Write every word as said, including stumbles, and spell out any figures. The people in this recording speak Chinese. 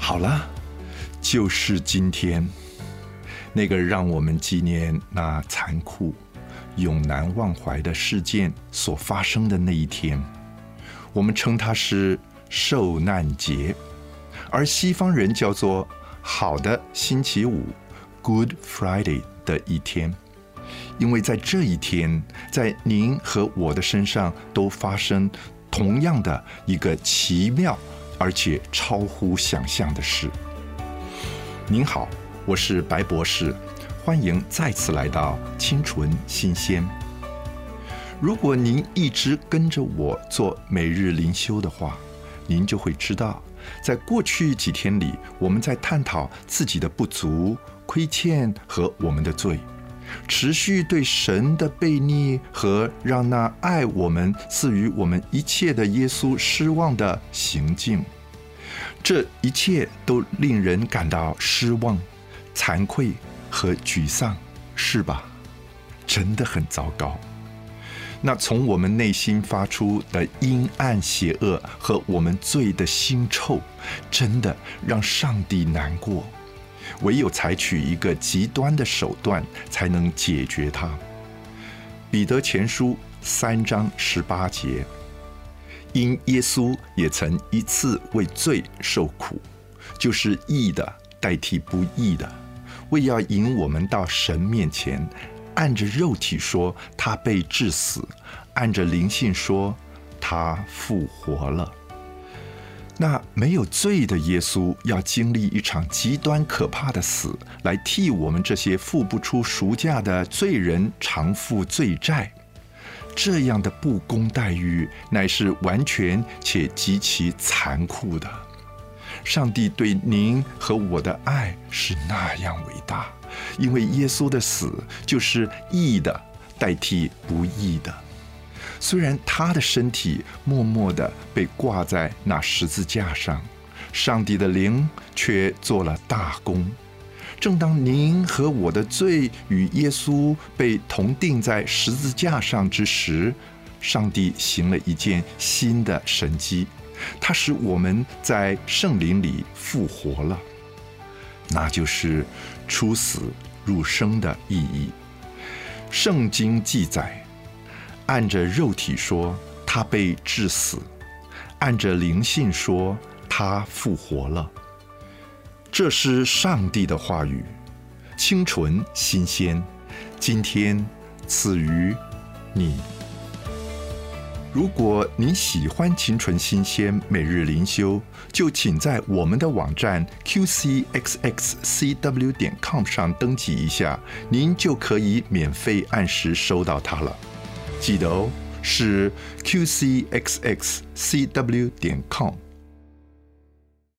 好了，就是今天，那个让我们纪念那残酷、永难忘怀的事件所发生的那一天，我们称它是受难节，而西方人叫做好的星期五 Good Friday 的一天。因为在这一天，在您和我的身上都发生同样的一个奇妙而且超乎想象的事。您好，我是白博士，欢迎再次来到清纯新鲜。如果您一直跟着我做每日灵修的话，您就会知道，在过去几天里，我们在探讨自己的不足、亏欠和我们的罪，持续对神的悖逆和让那爱我们赐予我们一切的耶稣失望的行径。这一切都令人感到失望、惭愧和沮丧，是吧？真的很糟糕。那从我们内心发出的阴暗邪恶和我们罪的腥臭，真的让上帝难过。唯有采取一个极端的手段，才能解决它。彼得前书三章十八节，因耶稣也曾一次为罪受苦，就是义的代替不义的，为要引我们到神面前。按着肉体说，他被治死；按着灵性说，他复活了。那没有罪的耶稣要经历一场极端可怕的死，来替我们这些付不出赎价的罪人偿付罪债。这样的不公待遇乃是完全且极其残酷的。上帝对您和我的爱是那样伟大，因为耶稣的死就是义的代替不义的。虽然他的身体默默地被挂在那十字架上，上帝的灵却做了大功。正当您和我的罪与耶稣被同钉在十字架上之时，上帝行了一件新的神迹，他使我们在圣灵里复活了，那就是出死入生的意义。圣经记载，按着肉体说，他被治死；按着灵性说，他复活了。这是上帝的话语，清纯新鲜，今天赐予你。如果您喜欢清纯新鲜每日灵修，就请在我们的网站 q c x x c w 点 com 上登记一下，您就可以免费按时收到它了。记得哦，是 q c x x c w 点 com。